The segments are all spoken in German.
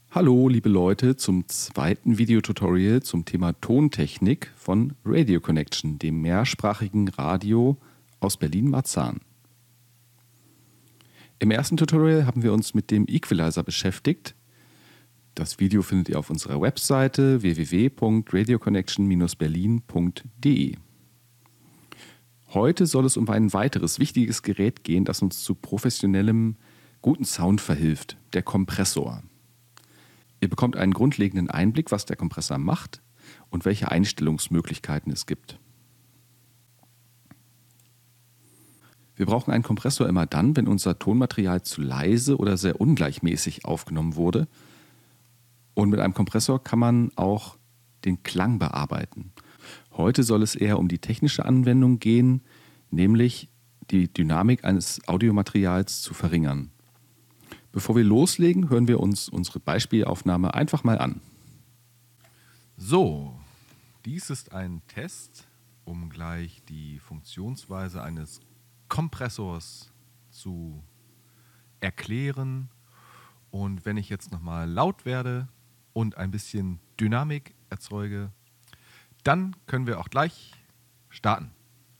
Hallo, liebe Leute, zum zweiten Videotutorial zum Thema Tontechnik von Radio Connection, dem mehrsprachigen Radio aus Berlin-Marzahn. Im ersten Tutorial haben wir uns mit dem Equalizer beschäftigt. Das Video findet ihr auf unserer Webseite www.radioconnection-berlin.de. Heute soll es um ein weiteres wichtiges Gerät gehen, das uns zu professionellem, guten Sound verhilft, der Kompressor. Ihr bekommt einen grundlegenden Einblick, was der Kompressor macht und welche Einstellungsmöglichkeiten es gibt. Wir brauchen einen Kompressor immer dann, wenn unser Tonmaterial zu leise oder sehr ungleichmäßig aufgenommen wurde. Und mit einem Kompressor kann man auch den Klang bearbeiten. Heute soll es eher um die technische Anwendung gehen, nämlich die Dynamik eines Audiomaterials zu verringern. Bevor wir loslegen, hören wir uns unsere Beispielaufnahme einfach mal an. So, dies ist ein Test, um gleich die Funktionsweise eines Kompressors zu erklären. Und wenn ich jetzt nochmal laut werde und ein bisschen Dynamik erzeuge, dann können wir auch gleich starten.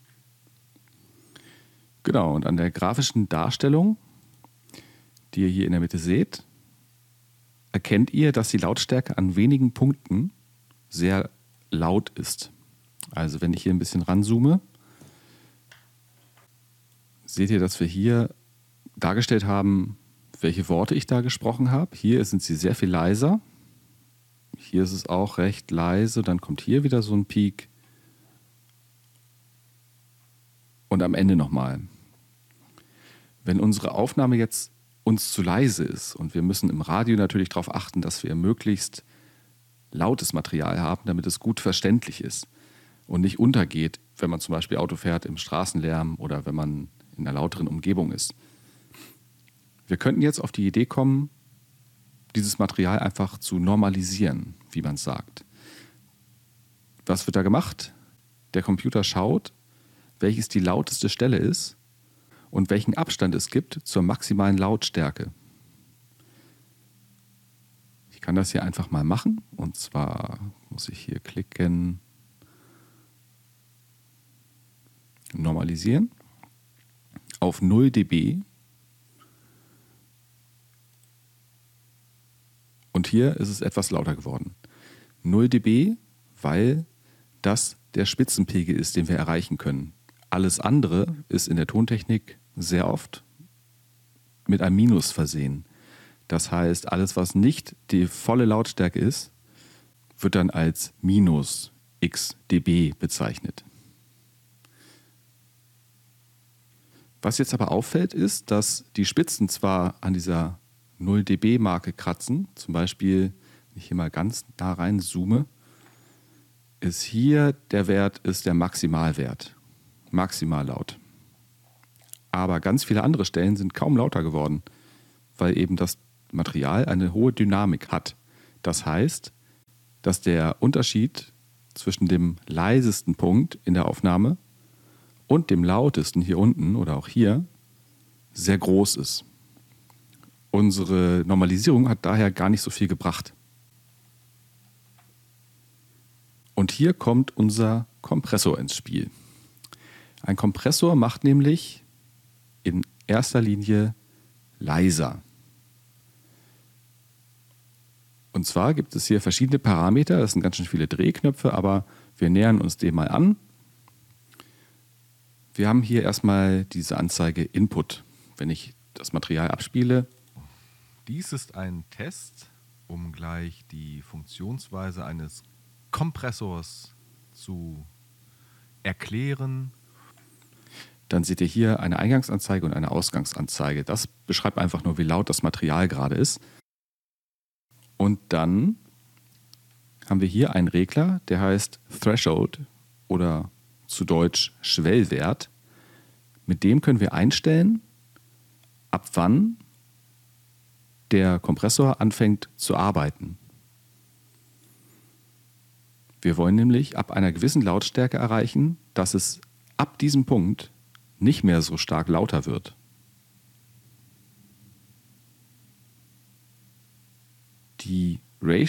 Genau, und an der grafischen Darstellung, die ihr hier in der Mitte seht, erkennt ihr, dass die Lautstärke an wenigen Punkten sehr laut ist. Also wenn ich hier ein bisschen ranzoome, seht ihr, dass wir hier dargestellt haben, welche Worte ich da gesprochen habe. Hier sind sie sehr viel leiser. Hier ist es auch recht leise. Dann kommt hier wieder so ein Peak. Und am Ende nochmal. Wenn unsere Aufnahme jetzt uns zu leise ist und wir müssen im Radio natürlich darauf achten, dass wir möglichst lautes Material haben, damit es gut verständlich ist und nicht untergeht, wenn man zum Beispiel Auto fährt im Straßenlärm oder wenn man in einer lauteren Umgebung ist. Wir könnten jetzt auf die Idee kommen, dieses Material einfach zu normalisieren, wie man es sagt. Was wird da gemacht? Der Computer schaut, welches die lauteste Stelle ist und welchen Abstand es gibt zur maximalen Lautstärke. Ich kann das hier einfach mal machen. Und zwar muss ich hier klicken, normalisieren, auf 0 dB. Und hier ist es etwas lauter geworden. 0 dB, weil das der Spitzenpegel ist, den wir erreichen können. Alles andere ist in der Tontechnik sehr oft mit einem Minus versehen. Das heißt, alles, was nicht die volle Lautstärke ist, wird dann als minus x dB bezeichnet. Was jetzt aber auffällt, ist, dass die Spitzen zwar an dieser 0 dB-Marke kratzen, zum Beispiel, wenn ich hier mal ganz nah rein zoome, ist hier der Wert ist der Maximalwert. Maximal laut. Aber ganz viele andere Stellen sind kaum lauter geworden, weil eben das Material eine hohe Dynamik hat. Das heißt, dass der Unterschied zwischen dem leisesten Punkt in der Aufnahme und dem lautesten hier unten oder auch hier sehr groß ist. Unsere Normalisierung hat daher gar nicht so viel gebracht. Und hier kommt unser Kompressor ins Spiel. Ein Kompressor macht nämlich in erster Linie leiser. Und zwar gibt es hier verschiedene Parameter, das sind ganz schön viele Drehknöpfe, aber wir nähern uns dem mal an. Wir haben hier erstmal diese Anzeige Input, wenn ich das Material abspiele. Dies ist ein Test, um gleich die Funktionsweise eines Kompressors zu erklären. Dann seht ihr hier eine Eingangsanzeige und eine Ausgangsanzeige. Das beschreibt einfach nur, wie laut das Material gerade ist. Und dann haben wir hier einen Regler, der heißt Threshold oder zu Deutsch Schwellwert. Mit dem können wir einstellen, ab wann der Kompressor anfängt zu arbeiten. Wir wollen nämlich ab einer gewissen Lautstärke erreichen, dass es ab diesem Punkt nicht mehr so stark lauter wird. Die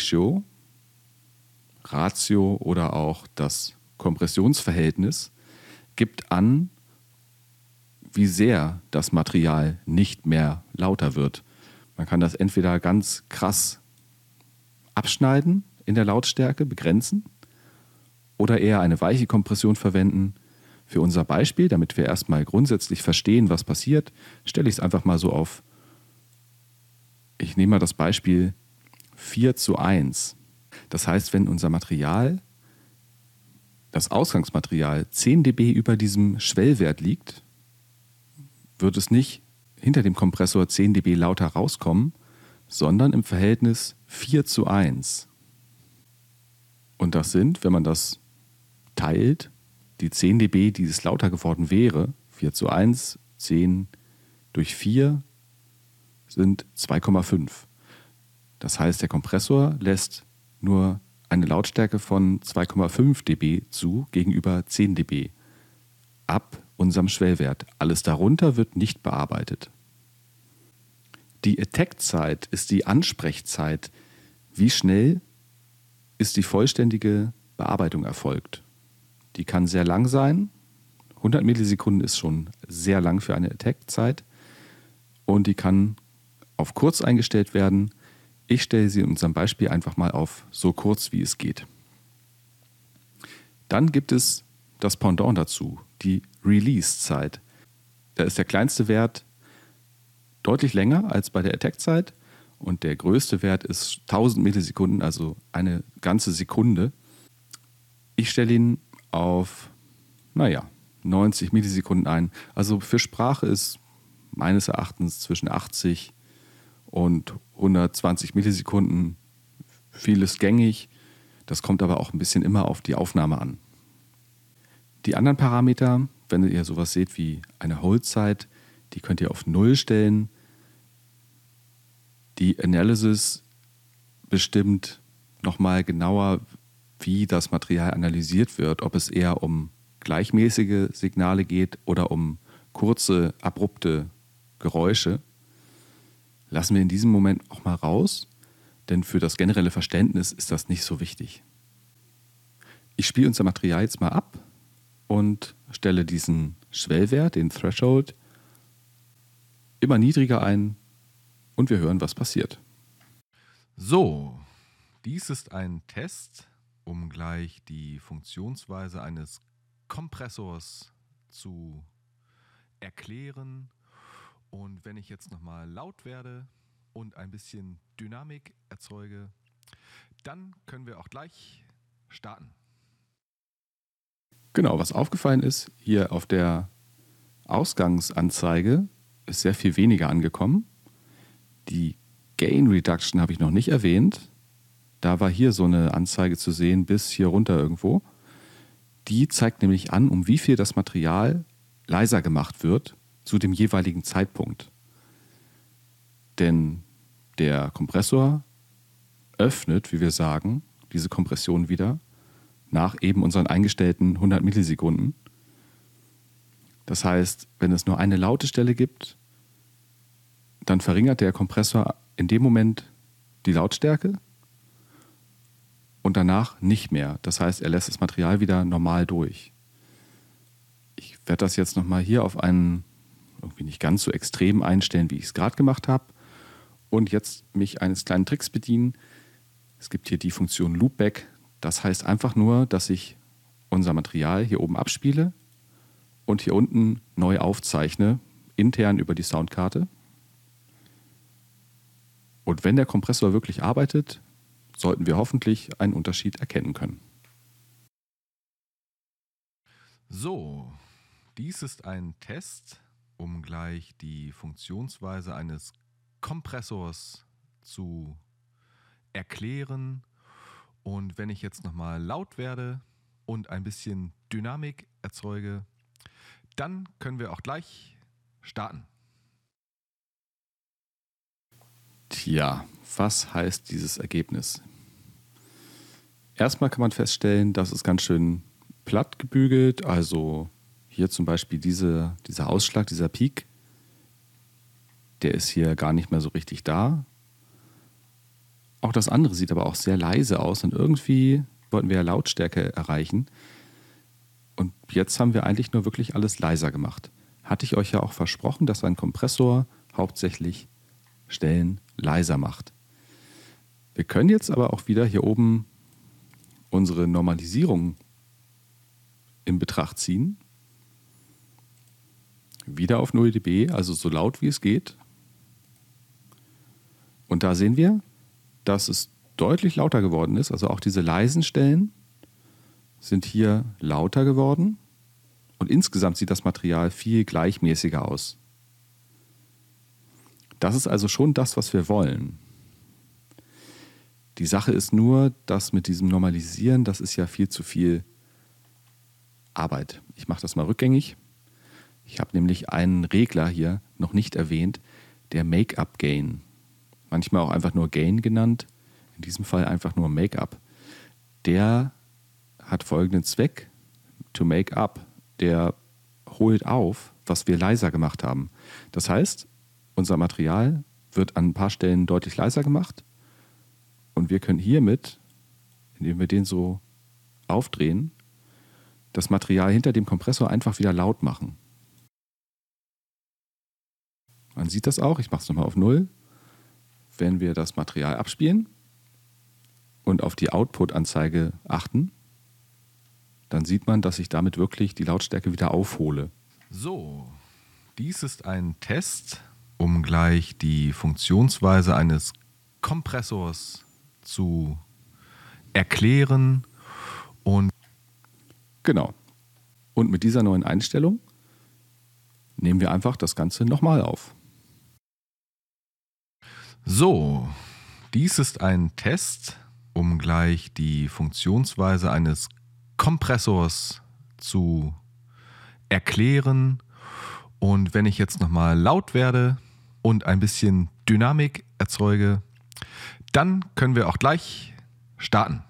Ratio oder auch das Kompressionsverhältnis gibt an, wie sehr das Material nicht mehr lauter wird. Man kann das entweder ganz krass abschneiden in der Lautstärke, begrenzen, oder eher eine weiche Kompression verwenden. Für unser Beispiel, damit wir erstmal grundsätzlich verstehen, was passiert, stelle ich es einfach mal so auf, ich nehme mal das Beispiel 4:1. Das heißt, wenn unser Material, das Ausgangsmaterial, 10 dB über diesem Schwellwert liegt, wird es nicht hinter dem Kompressor 10 dB lauter rauskommen, sondern im Verhältnis 4:1. Und das sind, wenn man das teilt, die 10 dB, die es lauter geworden wäre, 4:1, 10 durch 4 sind 2,5. Das heißt, der Kompressor lässt nur eine Lautstärke von 2,5 dB zu gegenüber 10 dB ab unserem Schwellwert. Alles darunter wird nicht bearbeitet. Die Attack-Zeit ist die Ansprechzeit. Wie schnell ist die vollständige Bearbeitung erfolgt? Die kann sehr lang sein. 100 Millisekunden ist schon sehr lang für eine Attack-Zeit. Und die kann auf kurz eingestellt werden. Ich stelle sie in unserem Beispiel einfach mal auf so kurz, wie es geht. Dann gibt es das Pendant dazu, die Release-Zeit. Da ist der kleinste Wert deutlich länger als bei der Attack-Zeit und der größte Wert ist 1000 Millisekunden, also eine ganze Sekunde. Ich stelle ihn auf, 90 Millisekunden ein. Also für Sprache ist meines Erachtens zwischen 80 und 120 Millisekunden vieles gängig. Das kommt aber auch ein bisschen immer auf die Aufnahme an. Die anderen Parameter, wenn ihr sowas seht wie eine Hold-Zeit, die könnt ihr auf 0 stellen. Die Analysis bestimmt nochmal genauer, wie das Material analysiert wird, ob es eher um gleichmäßige Signale geht oder um kurze, abrupte Geräusche. Lassen wir in diesem Moment auch mal raus, denn für das generelle Verständnis ist das nicht so wichtig. Ich spiele unser Material jetzt mal ab und stelle diesen Schwellwert, den Threshold, immer niedriger ein und wir hören, was passiert. So, dies ist ein Test, um gleich die Funktionsweise eines Kompressors zu erklären. Und wenn ich jetzt nochmal laut werde und ein bisschen Dynamik erzeuge, dann können wir auch gleich starten. Genau, was aufgefallen ist, hier auf der Ausgangsanzeige ist sehr viel weniger angekommen. Die Gain Reduction habe ich noch nicht erwähnt. Da war hier so eine Anzeige zu sehen, bis hier runter irgendwo. Die zeigt nämlich an, um wie viel das Material leiser gemacht wird zu dem jeweiligen Zeitpunkt. Denn der Kompressor öffnet, wie wir sagen, diese Kompression wieder nach eben unseren eingestellten 100 Millisekunden. Das heißt, wenn es nur eine laute Stelle gibt, dann verringert der Kompressor in dem Moment die Lautstärke und danach nicht mehr. Das heißt, er lässt das Material wieder normal durch. Ich werde das jetzt nochmal hier auf einen irgendwie nicht ganz so extrem einstellen, wie ich es gerade gemacht habe. Und jetzt mich eines kleinen Tricks bedienen. Es gibt hier die Funktion Loopback. Das heißt einfach nur, dass ich unser Material hier oben abspiele und hier unten neu aufzeichne, intern über die Soundkarte. Und wenn der Kompressor wirklich arbeitet, sollten wir hoffentlich einen Unterschied erkennen können. So, dies ist ein Test, um gleich die Funktionsweise eines Kompressors zu erklären. Und wenn ich jetzt nochmal laut werde und ein bisschen Dynamik erzeuge, dann können wir auch gleich starten. Tja, was heißt dieses Ergebnis? Erstmal kann man feststellen, dass es ganz schön platt gebügelt, also hier zum Beispiel dieser Ausschlag, dieser Peak, der ist hier gar nicht mehr so richtig da. Auch das andere sieht aber auch sehr leise aus und irgendwie wollten wir ja Lautstärke erreichen. Und jetzt haben wir eigentlich nur wirklich alles leiser gemacht. Hatte ich euch ja auch versprochen, dass ein Kompressor hauptsächlich Stellen leiser macht. Wir können jetzt aber auch wieder hier oben unsere Normalisierung in Betracht ziehen. Wieder auf 0 dB, also so laut wie es geht. Und da sehen wir, dass es deutlich lauter geworden ist. Also auch diese leisen Stellen sind hier lauter geworden. Und insgesamt sieht das Material viel gleichmäßiger aus. Das ist also schon das, was wir wollen. Die Sache ist nur, dass mit diesem Normalisieren, das ist ja viel zu viel Arbeit. Ich mache das mal rückgängig. Ich habe nämlich einen Regler hier noch nicht erwähnt, der Make-up-Gain. Manchmal auch einfach nur Gain genannt, in diesem Fall einfach nur Make-up. Der hat folgenden Zweck, to make up. Der holt auf, was wir leiser gemacht haben. Das heißt, unser Material wird an ein paar Stellen deutlich leiser gemacht und wir können hiermit, indem wir den so aufdrehen, das Material hinter dem Kompressor einfach wieder laut machen. Man sieht das auch, ich mache es nochmal auf 0. Wenn wir das Material abspielen und auf die Output-Anzeige achten, dann sieht man, dass ich damit wirklich die Lautstärke wieder aufhole. So, dies ist ein Test, um gleich die Funktionsweise eines Kompressors zu erklären. Und genau. Und mit dieser neuen Einstellung nehmen wir einfach das Ganze nochmal auf. So, dies ist ein Test, um gleich die Funktionsweise eines Kompressors zu erklären. Und wenn ich jetzt nochmal laut werde und ein bisschen Dynamik erzeuge, dann können wir auch gleich starten.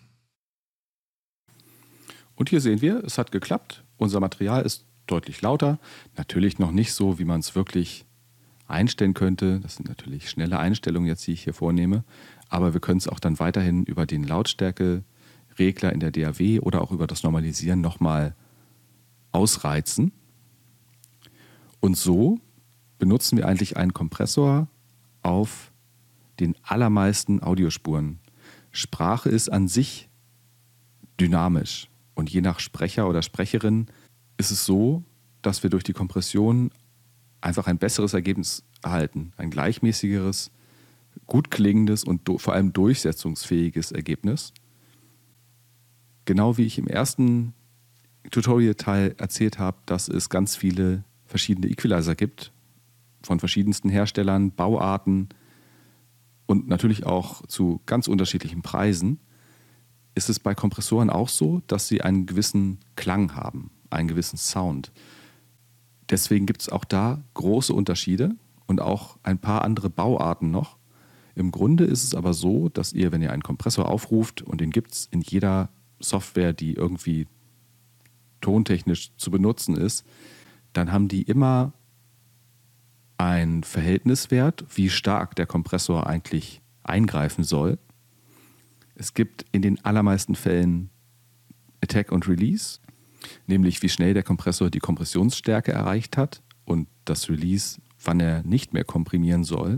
Und hier sehen wir, es hat geklappt. Unser Material ist deutlich lauter. Natürlich noch nicht so, wie man es wirklich einstellen könnte. Das sind natürlich schnelle Einstellungen jetzt, die ich hier vornehme. Aber wir können es auch dann weiterhin über den Lautstärkeregler in der DAW oder auch über das Normalisieren nochmal ausreizen. Und so benutzen wir eigentlich einen Kompressor auf den allermeisten Audiospuren. Sprache ist an sich dynamisch. Und je nach Sprecher oder Sprecherin ist es so, dass wir durch die Kompression einfach ein besseres Ergebnis erhalten. Ein gleichmäßigeres, gut klingendes und vor allem durchsetzungsfähiges Ergebnis. Genau wie ich im ersten Tutorial-Teil erzählt habe, dass es ganz viele verschiedene Equalizer gibt, von verschiedensten Herstellern, Bauarten und natürlich auch zu ganz unterschiedlichen Preisen, ist es bei Kompressoren auch so, dass sie einen gewissen Klang haben, einen gewissen Sound. Deswegen gibt es auch da große Unterschiede und auch ein paar andere Bauarten noch. Im Grunde ist es aber so, dass ihr, wenn ihr einen Kompressor aufruft, und den gibt es in jeder Software, die irgendwie tontechnisch zu benutzen ist, dann haben die immer einen Verhältniswert, wie stark der Kompressor eigentlich eingreifen soll. Es gibt in den allermeisten Fällen Attack und Release, nämlich wie schnell der Kompressor die Kompressionsstärke erreicht hat und das Release, wann er nicht mehr komprimieren soll.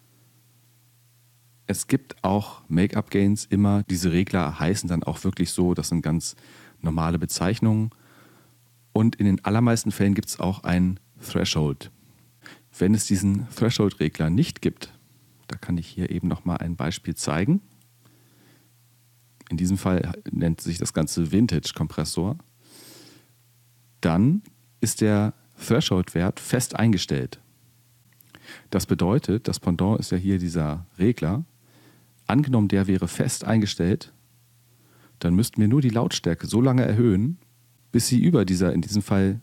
Es gibt auch Make-up-Gains immer. Diese Regler heißen dann auch wirklich so, das sind ganz normale Bezeichnungen. Und in den allermeisten Fällen gibt es auch ein Threshold. Wenn es diesen Threshold-Regler nicht gibt, da kann ich hier eben nochmal ein Beispiel zeigen. In diesem Fall nennt sich das Ganze Vintage-Kompressor. Dann ist der Threshold-Wert fest eingestellt. Das bedeutet, das Pendant ist ja hier dieser Regler. Angenommen, der wäre fest eingestellt, dann müssten wir nur die Lautstärke so lange erhöhen, bis sie über dieser, in diesem Fall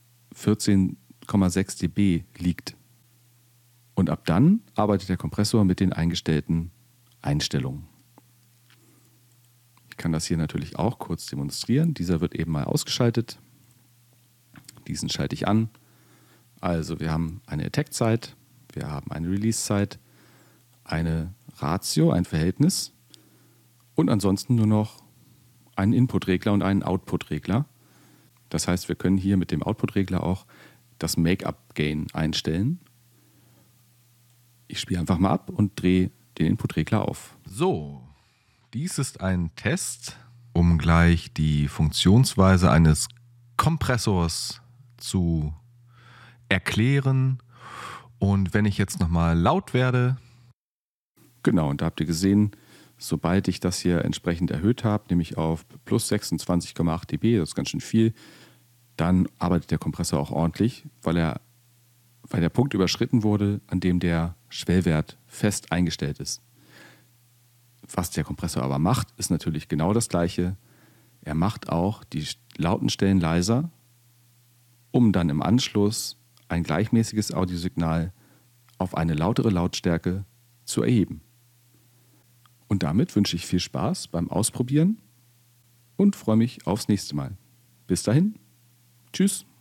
14,6 dB liegt. Und ab dann arbeitet der Kompressor mit den eingestellten Einstellungen. Ich kann das hier natürlich auch kurz demonstrieren. Dieser wird eben mal ausgeschaltet. Diesen schalte ich an. Also wir haben eine Attack-Zeit, wir haben eine Release-Zeit, eine Ratio, ein Verhältnis und ansonsten nur noch einen Input-Regler und einen Output-Regler. Das heißt, wir können hier mit dem Output-Regler auch das Make-up-Gain einstellen. Ich spiele einfach mal ab und drehe den Input-Regler auf. So, dies ist ein Test, um gleich die Funktionsweise eines Kompressors zu erklären. Und wenn ich jetzt nochmal laut werde. Genau, und da habt ihr gesehen, sobald ich das hier entsprechend erhöht habe, nämlich auf plus 26,8 dB, das ist ganz schön viel, dann arbeitet der Kompressor auch ordentlich, weil der Punkt überschritten wurde, an dem der Schwellwert fest eingestellt ist. Was der Kompressor aber macht, ist natürlich genau das Gleiche. Er macht auch die lauten Stellen leiser, um dann im Anschluss ein gleichmäßiges Audiosignal auf eine lautere Lautstärke zu erheben. Und damit wünsche ich viel Spaß beim Ausprobieren und freue mich aufs nächste Mal. Bis dahin, tschüss.